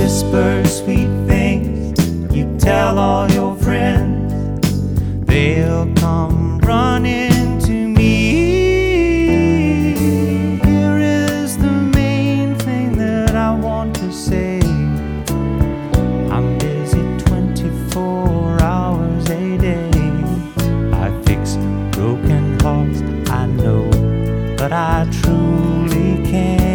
whisper sweet things, you tell all your friends, they'll come running to me. Here is the main thing that I want to say. I'm busy 24 hours a day. I fix broken hearts, I know, but I truly can.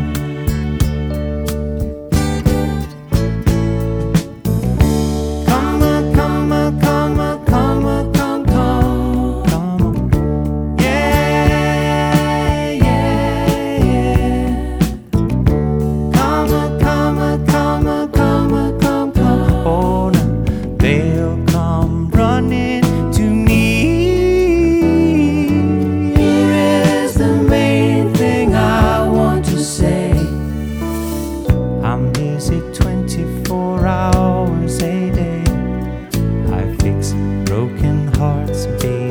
I'm busy 24 hours a day. I fix broken hearts, baby.